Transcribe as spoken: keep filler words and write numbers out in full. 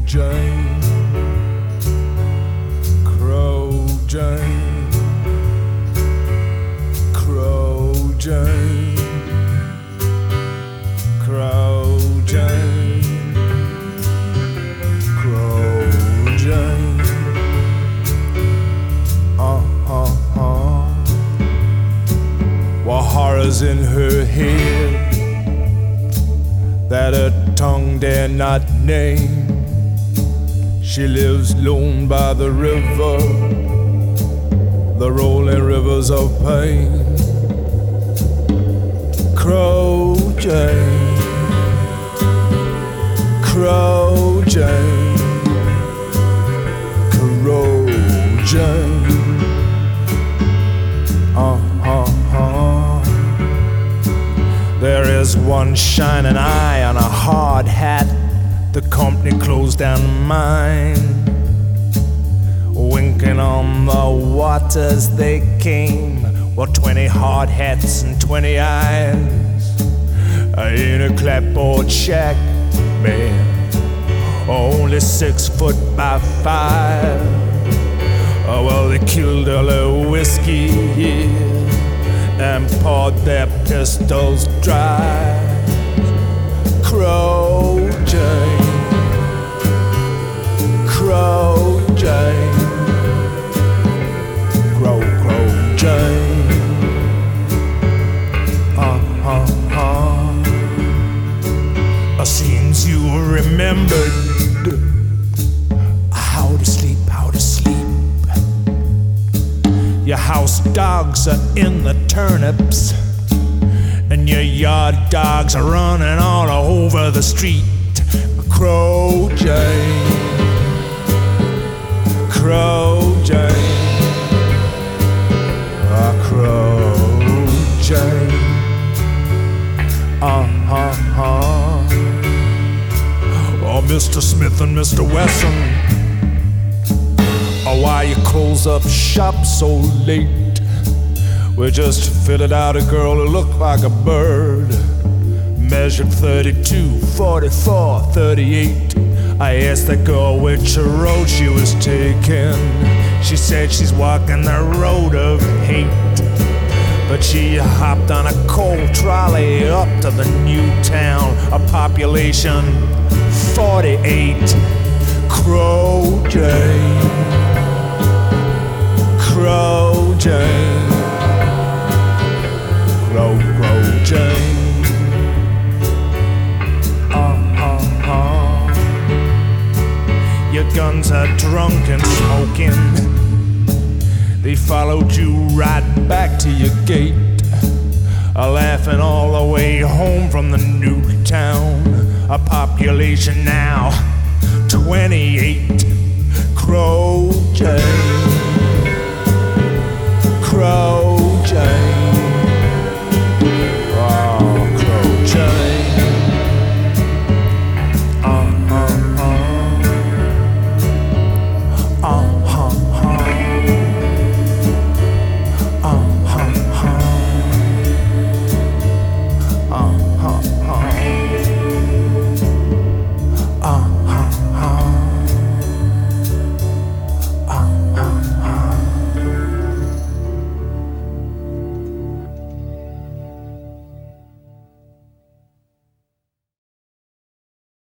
Jane, Crow Jane, Crow Jane, Crow Jane, Crow Jane. Uh, uh, uh. While horrors in her head that her tongue dare not name, she lives lone by the river, the rolling rivers of pain. Crow Jane, Crow Jane, Crow Jane. Uh, uh, uh. There is one shining eye on a hard hat. The company closed down mine, winking on the waters they came. Well, twenty hard hats and twenty eyes in a clapboard shack, man, only six foot by five. Oh, well, they killed all their whiskey, yeah, and poured their pistols dry. Crow Jane, Crow Jane, Crow, Crow Jane. Uh, uh, uh. Seems you remembered how to sleep, how to sleep. Your house dogs are in the turnips, and your yard dogs are running all over the street. Crow Jane, Crow Jane, ah, Crow Jane. Uh-huh-huh. Oh, Mister Smith and Mister Wesson, oh, why you close up shop so late? We just fitted out a girl who looked like a bird, measured thirty-two, forty-four, thirty-eight. I asked that girl which road she was taking. She said she's walking the road of hate, but she hopped on a coal trolley up to the new town, a population forty-eight. Crow Jane, Crow Jane, Crow, Crow Jane. Uh-huh-huh. Your guns are drunk and smoking. They followed you right back to your gate, uh, laughing all the way home from the new town. A population now twenty-eight. Crow Jane, Crow Jane,